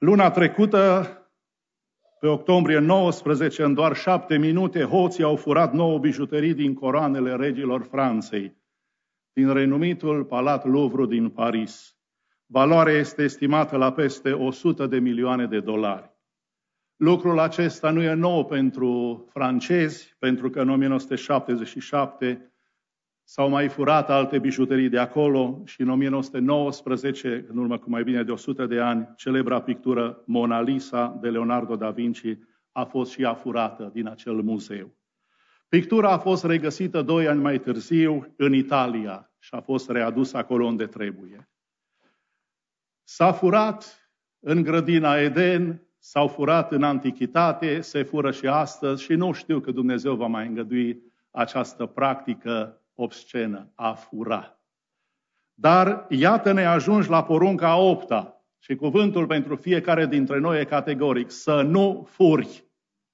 Luna trecută, pe octombrie 19, în doar 7 minute, hoții au furat 9 bijuterii din coroanele regilor Franței, din renumitul Palat Louvre din Paris. Valoarea este estimată la peste 100 de milioane de dolari. Lucrul acesta nu e nou pentru francezi, pentru că în 1977 s-au mai furat alte bijuterii de acolo și în 1919, în urmă cu mai bine de 100 de ani, celebra pictură Mona Lisa de Leonardo da Vinci a fost și ea furată din acel muzeu. Pictura a fost regăsită 2 ani mai târziu în Italia și a fost readusă acolo unde trebuie. S-a furat în grădina Eden, s-au furat în antichitate, se fură și astăzi și nu știu că Dumnezeu va mai îngădui această practică obscenă, a fura. Dar iată-ne ajungi la porunca a 8-a și cuvântul pentru fiecare dintre noi e categoric: să nu furi.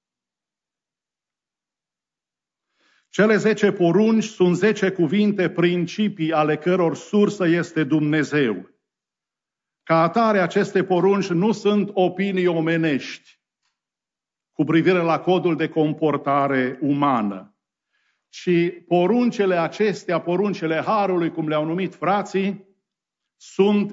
Cele 10 porunci sunt 10 cuvinte, principii ale căror sursă este Dumnezeu. Ca atare, aceste porunci nu sunt opinii omenești cu privire la codul de comportare umană, ci poruncile acestea, poruncile Harului, cum le-au numit frații, sunt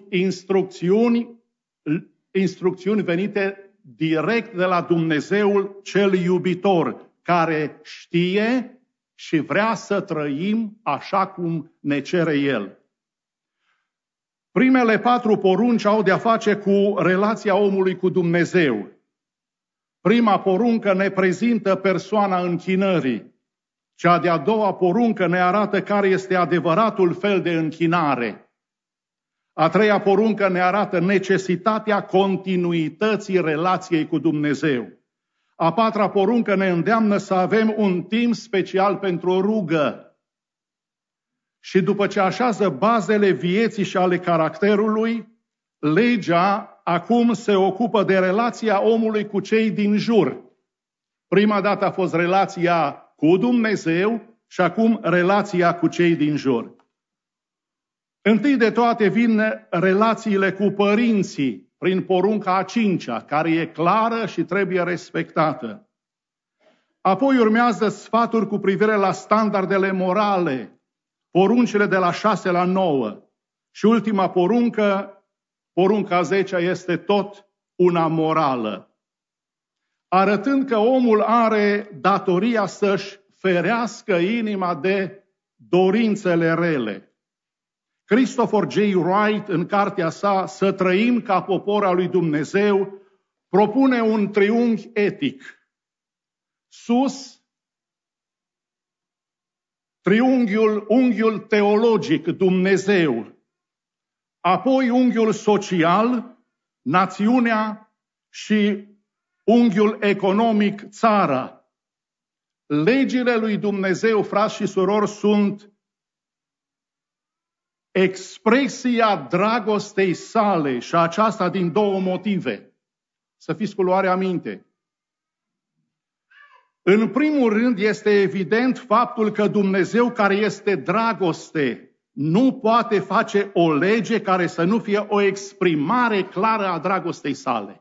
instrucțiuni venite direct de la Dumnezeul cel iubitor, care știe și vrea să trăim așa cum ne cere El. Primele 4 porunci au de-a face cu relația omului cu Dumnezeu. Prima poruncă ne prezintă persoana închinării. Cea de-a doua poruncă ne arată care este adevăratul fel de închinare. A treia poruncă ne arată necesitatea continuității relației cu Dumnezeu. A patra poruncă ne îndeamnă să avem un timp special pentru o rugă. Și după ce așează bazele vieții și ale caracterului, legea acum se ocupă de relația omului cu cei din jur. Prima dată a fost relația cu Dumnezeu și acum relația cu cei din jur. Întâi de toate vin relațiile cu părinții, prin porunca a 5-a, care e clară și trebuie respectată. Apoi urmează sfaturi cu privire la standardele morale, poruncile de la 6 la 9. Și ultima poruncă, porunca 10-a, este tot una morală, arătând că omul are datoria să-și ferească inima de dorințele rele. Christopher J. Wright, în cartea sa Să trăim ca popor al lui Dumnezeu, propune un triunghi etic. Sus, unghiul teologic, Dumnezeu. Apoi unghiul social, națiunea, și unghiul economic, țara. Legile lui Dumnezeu, frați și surori, sunt expresia dragostei sale și aceasta din 2 motive. Să fiți cu luarea minte. În primul rând este evident faptul că Dumnezeu, care este dragoste, nu poate face o lege care să nu fie o exprimare clară a dragostei sale.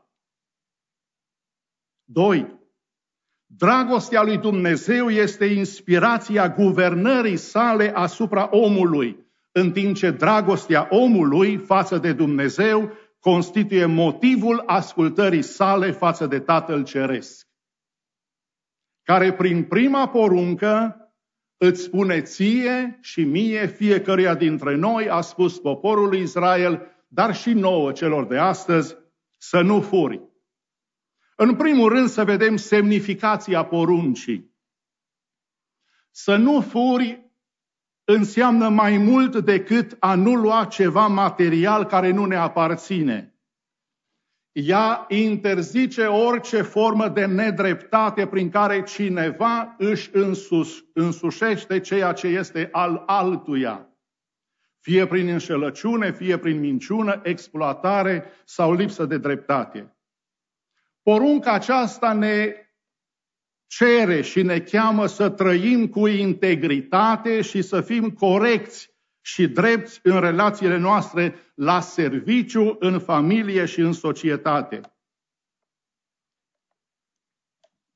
2. Dragostea lui Dumnezeu este inspirația guvernării sale asupra omului, în timp ce dragostea omului față de Dumnezeu constituie motivul ascultării sale față de Tatăl Ceresc, care prin prima poruncă îți spune ție și mie, fiecăruia dintre noi, a spus poporului Israel, dar și nouă celor de astăzi, să nu furi. În primul rând să vedem semnificația poruncii. Să nu furi înseamnă mai mult decât a nu lua ceva material care nu ne aparține. Ea interzice orice formă de nedreptate prin care cineva își însușește ceea ce este al altuia, fie prin înșelăciune, fie prin minciună, exploatare sau lipsă de dreptate. Porunca aceasta ne cere și ne cheamă să trăim cu integritate și să fim corecți și drepți în relațiile noastre la serviciu, în familie și în societate.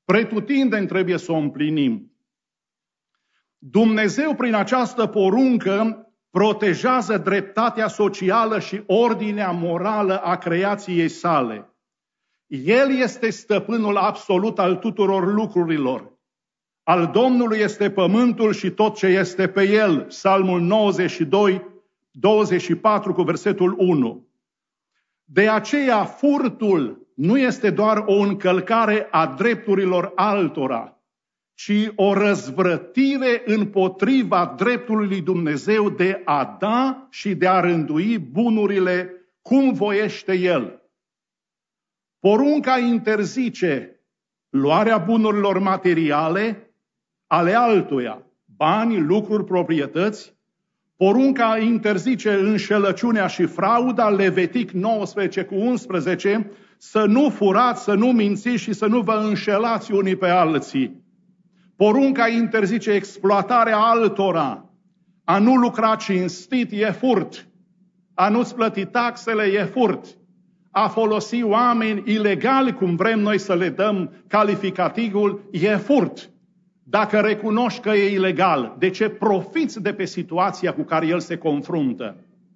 Pretutindeni trebuie să o împlinim. Dumnezeu, prin această poruncă, protejează dreptatea socială și ordinea morală a creației sale. El este stăpânul absolut al tuturor lucrurilor. Al Domnului este pământul și tot ce este pe el. Psalmul 92, 24 cu versetul 1. De aceea furtul nu este doar o încălcare a drepturilor altora, ci o răzvrătire împotriva dreptului lui Dumnezeu de a da și de a rândui bunurile cum voiește El. Porunca interzice luarea bunurilor materiale ale altuia, bani, lucruri, proprietăți. Porunca interzice înșelăciunea și frauda, Levitic 19 cu 11, să nu furați, să nu mințiți și să nu vă înșelați unii pe alții. Porunca interzice exploatarea altora, a nu lucra cinstit e furt, a nu-ți plăti taxele e furt, a folosi oameni ilegali, cum vrem noi să le dăm calificativul, e furt. Dacă recunoști că e ilegal, de ce profiți de pe situația cu care el se confruntă?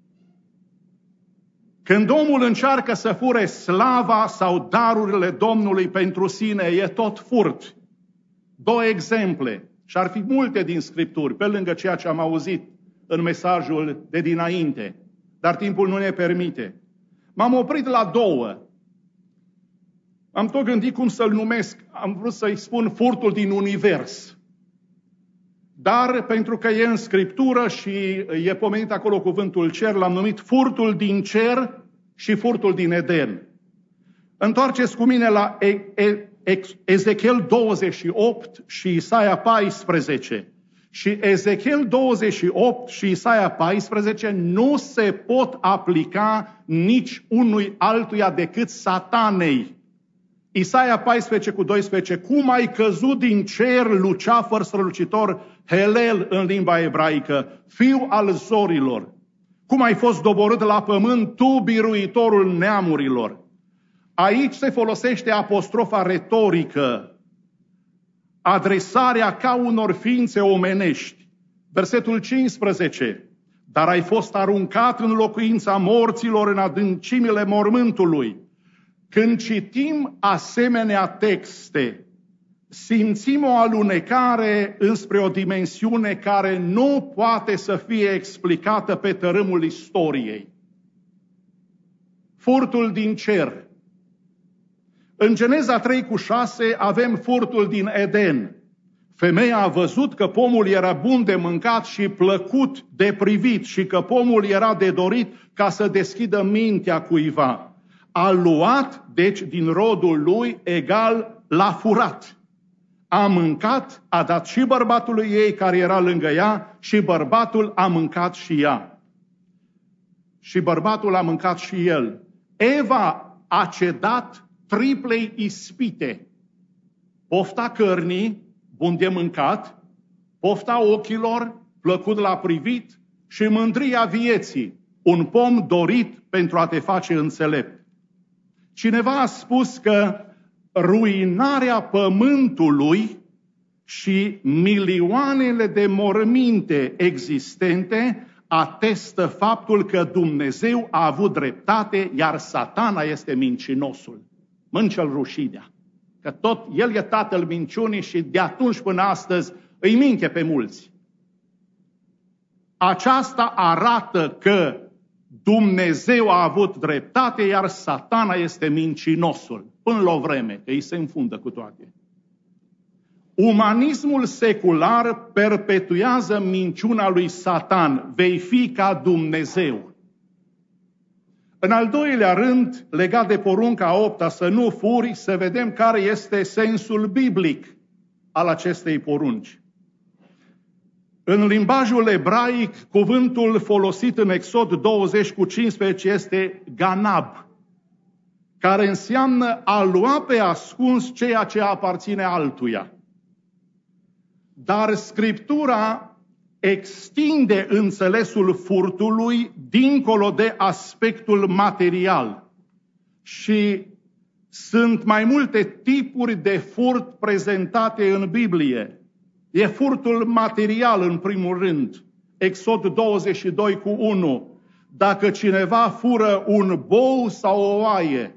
Când omul încearcă să fure slava sau darurile Domnului pentru sine, e tot furt. 2 exemple, și ar fi multe din Scripturi, pe lângă ceea ce am auzit în mesajul de dinainte, dar timpul nu ne permite. M-am oprit la 2. Am tot gândit cum să-l numesc, am vrut să-i spun furtul din univers. Dar pentru că e în Scriptură și e pomenit acolo cuvântul cer, l-am numit furtul din cer și furtul din Eden. Întoarceți cu mine la Ezechiel 28 și Isaia 14. Și Ezechiel 28 și Isaia 14 nu se pot aplica nici unui altuia decât Satanei. Isaia 14 cu 12. Cum ai căzut din cer, luceafăr strălucitor, Helel în limba ebraică, fiu al zorilor. Cum ai fost doborât la pământ, tu, biruitorul neamurilor. Aici se folosește apostrofa retorică, adresarea ca unor ființe omenești. Versetul 15. Dar ai fost aruncat în locuința morților, în adâncimile mormântului. Când citim asemenea texte, simțim o alunecare înspre o dimensiune care nu poate să fie explicată pe tărâmul istoriei. Furtul din cer. În Geneza 3 cu 6 avem furtul din Eden. Femeia a văzut că pomul era bun de mâncat și plăcut de privit și că pomul era de dorit ca să deschidă mintea cuiva. A luat, deci, din rodul lui, egal l-a furat. A mâncat, a dat și bărbatului ei care era lângă ea și bărbatul a mâncat și ea. Și bărbatul a mâncat și el. Eva a cedat triplei ispite. Pofta cărnii, bun de mâncat, pofta ochilor, plăcut la privit și mândria vieții, un pom dorit pentru a te face înțelept. Cineva a spus că ruinarea pământului și milioanele de morminte existente atestă faptul că Dumnezeu a avut dreptate, iar Satana este mincinosul. Mâncă-l rușinea. Că tot el e tatăl minciunii și de atunci până astăzi îi minte pe mulți. Aceasta arată că Dumnezeu a avut dreptate, iar Satana este mincinosul. Până la o vreme, că îi se înfundă cu toate. Umanismul secular perpetuează minciuna lui Satan. Vei fi ca Dumnezeu. În al doilea rând, legat de porunca 8-a, să nu furi, să vedem care este sensul biblic al acestei porunci. În limbajul ebraic, cuvântul folosit în Exod 20 cu 15 este ganab, care înseamnă a lua pe ascuns ceea ce aparține altuia. Dar Scriptura extinde înțelesul furtului dincolo de aspectul material și Sunt mai multe tipuri de furt prezentate în Biblie. E furtul material în primul rând. Exod 22:1. Dacă cineva fură un bou sau o oaie,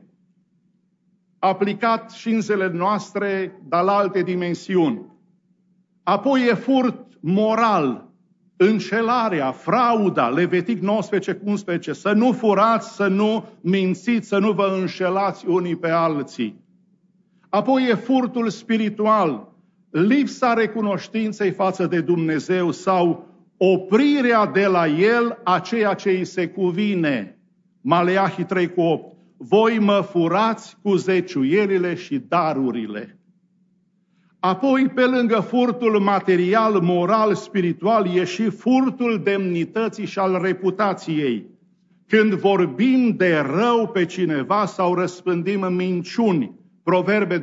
aplicat și în zilele noastre, dar la alte dimensiuni. Apoi e furt moral, înșelarea, frauda, Levitic 19:11, să nu furați, să nu mințiți, să nu vă înșelați unii pe alții. Apoi e furtul spiritual, lipsa recunoștinței față de Dumnezeu sau oprirea de la El a ceea ce îi se cuvine. Maleahi 3:8. Voi mă furați cu zeciuielile și darurile. Apoi, pe lângă furtul material, moral, spiritual, e și furtul demnității și al reputației. Când vorbim de rău pe cineva sau răspândim minciuni, Proverbe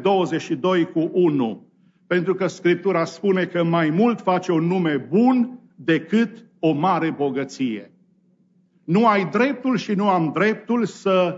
22:1. Pentru că Scriptura spune că mai mult face un nume bun decât o mare bogăție. Nu ai dreptul și nu am dreptul să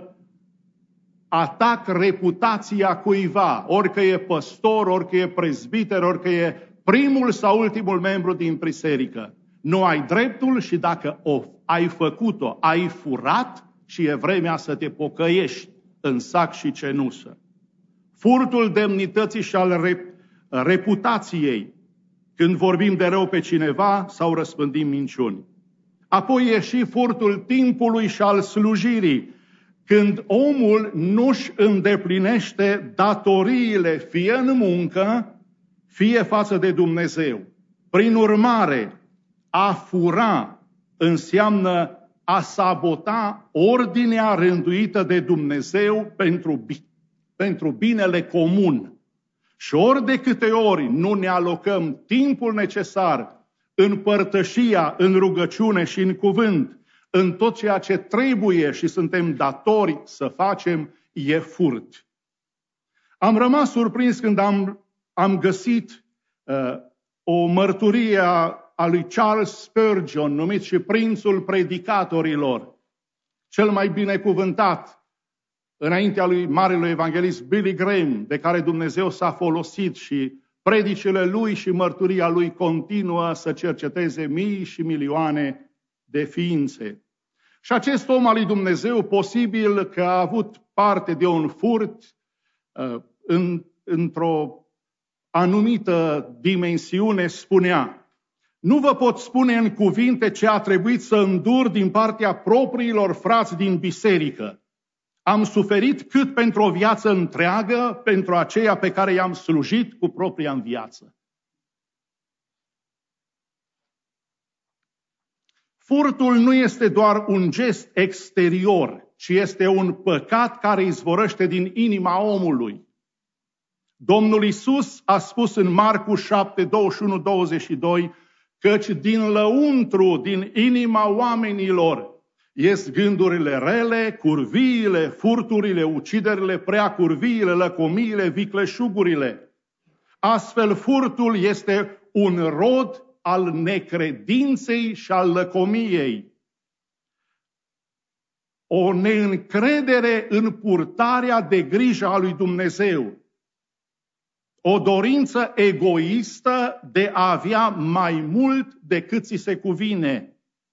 atac reputația cuiva, orică e păstor, orică e prezbiter, orică e primul sau ultimul membru din biserică. Nu ai dreptul și dacă ai făcut-o, ai furat și e vremea să te pocăiești în sac și cenușă. Furtul demnității și al reputației, când vorbim de rău pe cineva sau răspândim minciuni. Apoi e și furtul timpului și al slujirii, când omul nu-și îndeplinește datoriile, fie în muncă, fie față de Dumnezeu. Prin urmare, a fura înseamnă a sabota ordinea rânduită de Dumnezeu pentru binele comun. Și ori de câte ori nu ne alocăm timpul necesar în părtășia, în rugăciune și în cuvânt, în tot ceea ce trebuie și suntem datori să facem, e furt. Am rămas surprins când am găsit o mărturie a lui Charles Spurgeon, numit și prințul predicatorilor, cel mai binecuvântat înaintea lui marelui evanghelist Billy Graham, de care Dumnezeu s-a folosit și predicile lui și mărturia lui continuă să cerceteze mii și milioane de ființe. Și acest om al lui Dumnezeu, posibil că a avut parte de un furt într-o anumită dimensiune, spunea: nu vă pot spune în cuvinte ce a trebuit să îndur din partea propriilor frați din biserică. Am suferit cât pentru o viață întreagă, pentru aceea pe care i-am slujit cu propria în viață. Furtul nu este doar un gest exterior, ci este un păcat care izvorăște din inima omului. Domnul Iisus a spus în Marcu 7:21-22, căci din lăuntru, din inima oamenilor, ies gândurile rele, curviile, furturile, uciderile, preacurviile, lăcomiile, vicleșugurile. Astfel, furtul este un rod al necredinței și al lăcomiei. O neîncredere în purtarea de grijă a lui Dumnezeu. O dorință egoistă de a avea mai mult decât ți se cuvine.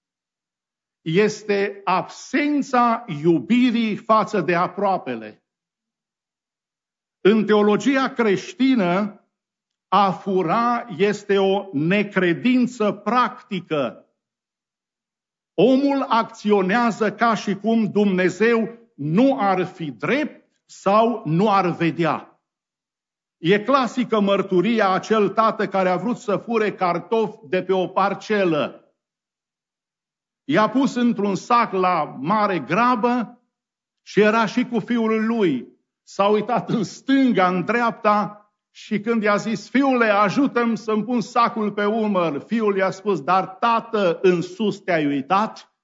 Este absența iubirii față de aproapele. În teologia creștină, a fura este o necredință practică. Omul acționează ca și cum Dumnezeu nu ar fi drept sau nu ar vedea. E clasică mărturia acel tată care a vrut să fure cartofi de pe o parcelă. I-a pus într-un sac la mare grabă și era și cu fiul lui. S-a uitat în stânga, în dreapta și când i-a zis: fiule, ajută-mi să-mi pun sacul pe umăr, fiul i-a spus: dar tată, în sus te-ai uitat?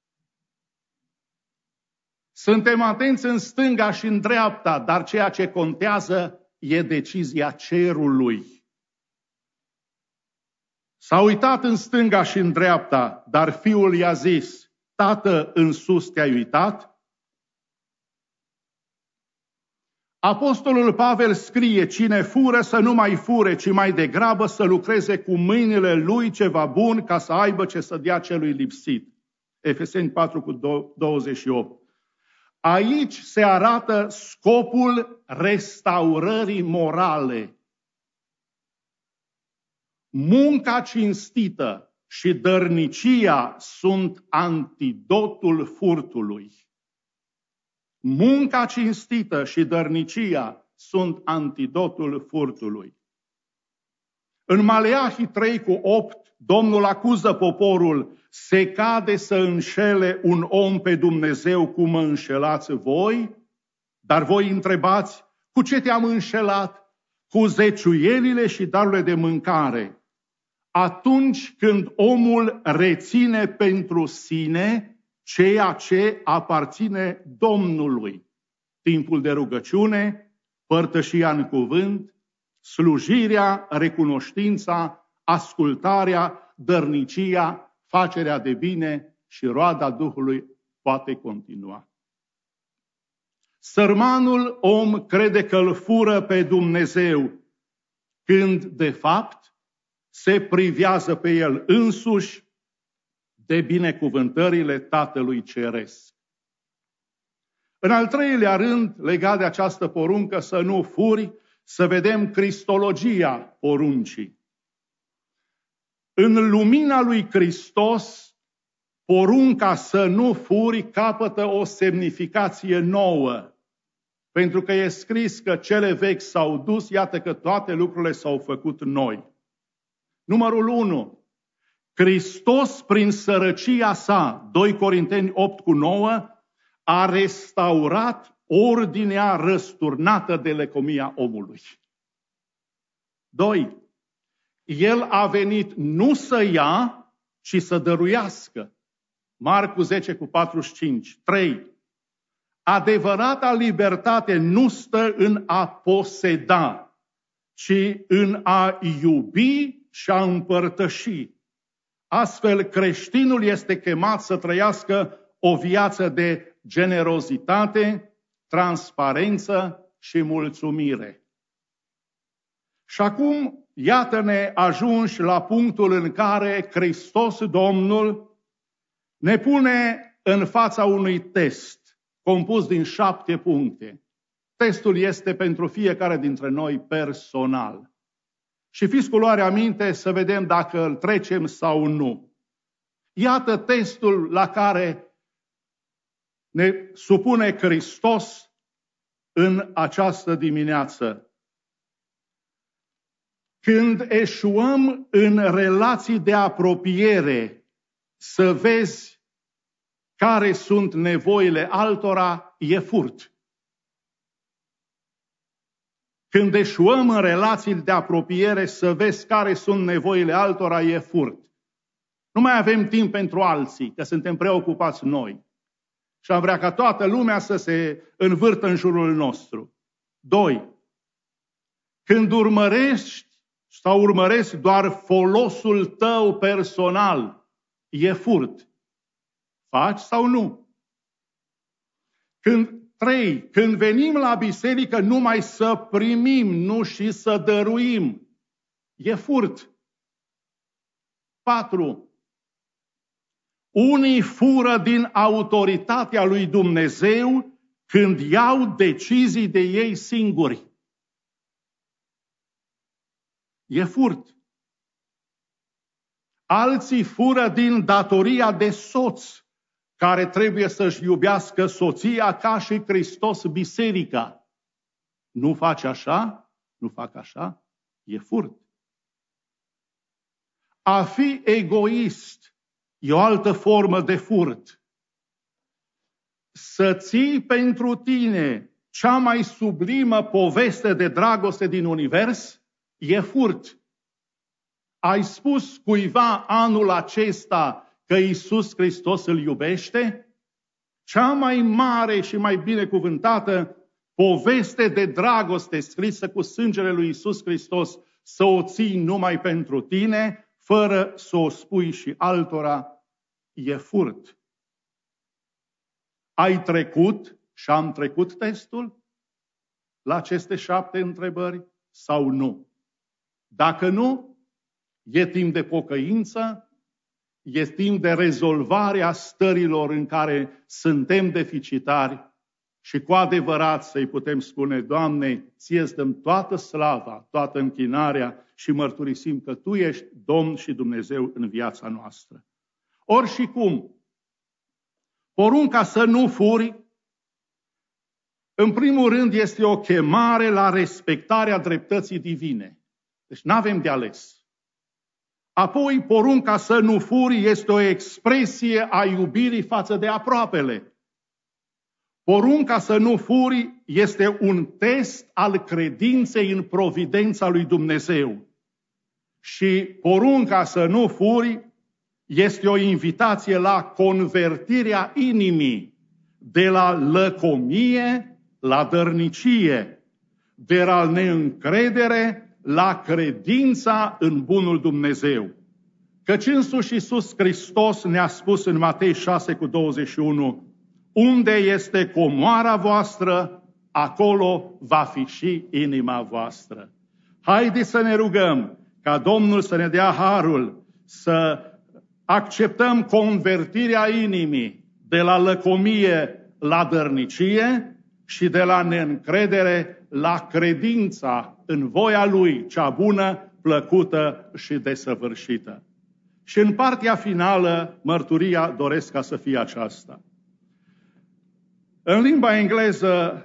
Suntem atenți în stânga și în dreapta, dar ceea ce contează e decizia cerului. S-a uitat în stânga și în dreapta, dar fiul i-a zis: tată, în sus te-ai uitat? Apostolul Pavel scrie, cine fură să nu mai fure, ci mai degrabă să lucreze cu mâinile lui ceva bun ca să aibă ce să dea celui lipsit. Efeseni 4:28. Aici se arată scopul restaurării morale. Munca cinstită și dărnicia sunt antidotul furtului. Munca cinstită și dărnicia sunt antidotul furtului. În Maleahi 3:8, Domnul acuză poporul, se cade să înșele un om pe Dumnezeu cum mă înșelați voi? Dar voi întrebați, cu ce te-am înșelat? Cu zeciuielile și darurile de mâncare. Atunci când omul reține pentru sine ceea ce aparține Domnului. Timpul de rugăciune, părtășia în cuvânt, slujirea, recunoștința, ascultarea, dărnicia, facerea de bine și roada Duhului poate continua. Sărmanul om crede că îl fură pe Dumnezeu, când de fapt se privează pe el însuși de binecuvântările Tatălui Ceresc. În al treilea rând, legat de această poruncă să nu furi, să vedem cristologia poruncii. În lumina lui Hristos, porunca să nu furi capătă o semnificație nouă. Pentru că e scris că cele vechi s-au dus, iată că toate lucrurile s-au făcut noi. Numărul 1. Hristos, prin sărăcia sa, 2 Corinteni 8:9, a restaurat ordinea răsturnată de lăcomia omului. 2. El a venit nu să ia, ci să dăruiască. Marcu 10:45. 3. Adevărata libertate nu stă în a poseda, ci în a iubi și a împărtăși. Astfel, creștinul este chemat să trăiască o viață de generozitate, transparență și mulțumire. Și acum, iată-ne ajunși la punctul în care Hristos Domnul ne pune în fața unui test compus din 7 puncte. Testul este pentru fiecare dintre noi personal. Și fiți cu luarea minte să vedem dacă îl trecem sau nu. Iată testul la care ne supune Hristos în această dimineață. Când eșuăm în relații de apropiere, să vezi care sunt nevoile altora, e furt. Când eșuăm în relații de apropiere, să vezi care sunt nevoile altora, e furt. Nu mai avem timp pentru alții, că suntem preocupați noi. Și am vrea ca toată lumea să se învârtă în jurul nostru. 2. Când urmărești sau urmărești doar folosul tău personal, e furt. Faci sau nu? 3. Când venim la biserică numai să primim, nu și să dăruim, e furt. 4. Unii fură din autoritatea lui Dumnezeu când iau decizii de ei singuri. E furt. Alții fură din datoria de soț, care trebuie să-și iubească soția ca și Hristos biserica. Nu faci așa? Nu fac așa? E furt. A fi egoist e o altă formă de furt. Să ții pentru tine cea mai sublimă poveste de dragoste din univers e furt. Ai spus cuiva anul acesta că Iisus Hristos îl iubește? Cea mai mare și mai binecuvântată poveste de dragoste scrisă cu sângele lui Iisus Hristos, să o ții numai pentru tine, fără să o spui și altora, e furt. Ai trecut și am trecut testul? la aceste 7 întrebări sau nu? Dacă nu, e timp de pocăință, e timp de rezolvare a stărilor în care suntem deficitari și cu adevărat să-i putem spune: Doamne, Ție-ți dăm toată slava, toată închinarea și mărturisim că Tu ești Domn și Dumnezeu în viața noastră. Ori și cum, porunca să nu furi, în primul rând este o chemare la respectarea dreptății divine. Deci n-avem de ales. Apoi, porunca să nu furi este o expresie a iubirii față de aproapele. Porunca să nu furi este un test al credinței în providența lui Dumnezeu. Și porunca să nu furi este o invitație la convertirea inimii de la lăcomie la dărnicie, de la neîncredere la credința în bunul Dumnezeu. Căci însuși Iisus Hristos ne-a spus în Matei 6:21: unde este comoara voastră, acolo va fi și inima voastră. Haideți să ne rugăm ca Domnul să ne dea harul să acceptăm convertirea inimii de la lăcomie la dărnicie și de la neîncredere la credința în voia Lui, cea bună, plăcută și desăvârșită. Și în partea finală, mărturia doresc ca să fie aceasta. În limba engleză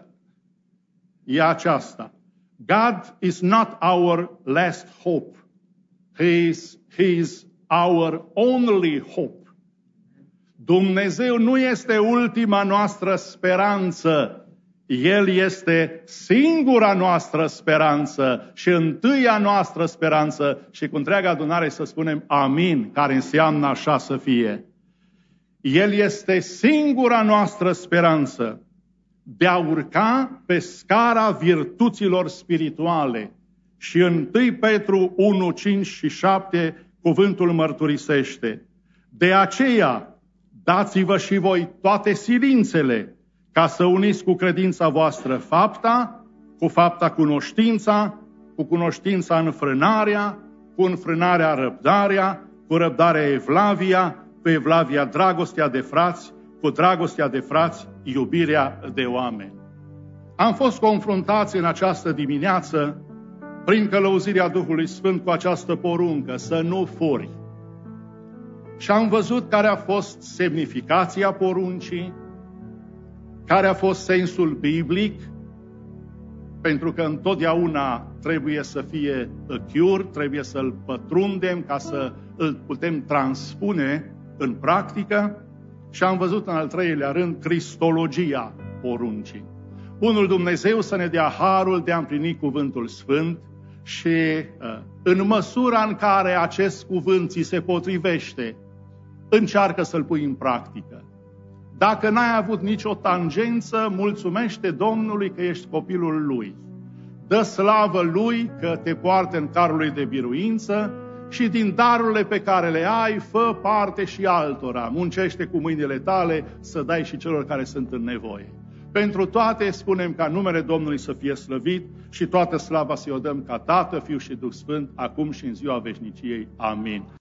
e aceasta: God is not our last hope. He is our only hope. Dumnezeu nu este ultima noastră speranță. El este singura noastră speranță și întâia noastră speranță. Și cu întreaga adunare să spunem amin, care înseamnă așa să fie. El este singura noastră speranță de a urca pe scara virtuților spirituale. Și în 1 Petru 1, 5 și 7 cuvântul mărturisește: de aceea dați-vă și voi toate silințele, ca să uniți cu credința voastră fapta, cu fapta cunoștința, cu cunoștința înfrânarea, cu înfrânarea răbdarea, cu răbdarea evlavia, cu evlavia dragostea de frați, cu dragostea de frați iubirea de oameni. Am fost confruntați în această dimineață, prin călăuzirea Duhului Sfânt, cu această poruncă, să nu furi. Și am văzut care a fost semnificația poruncii, care a fost sensul biblic, pentru că întotdeauna trebuie să fie acure, trebuie să-l pătrundem ca să îl putem transpune în practică. Și am văzut în al treilea rând cristologia poruncii. Bunul Dumnezeu să ne dea harul de a împlini cuvântul sfânt și în măsura în care acest cuvânt ți se potrivește, încearcă să-l pui în practică. Dacă n-ai avut nicio tangență, mulțumește Domnului că ești copilul Lui. Dă slavă Lui că te poartă în carul Lui de biruință și din darurile pe care le ai, fă parte și altora. Muncește cu mâinile tale să dai și celor care sunt în nevoie. Pentru toate spunem ca numele Domnului să fie slăvit și toată slava să-i o dăm ca Tată, Fiu și Duh Sfânt, acum și în ziua veșniciei. Amin.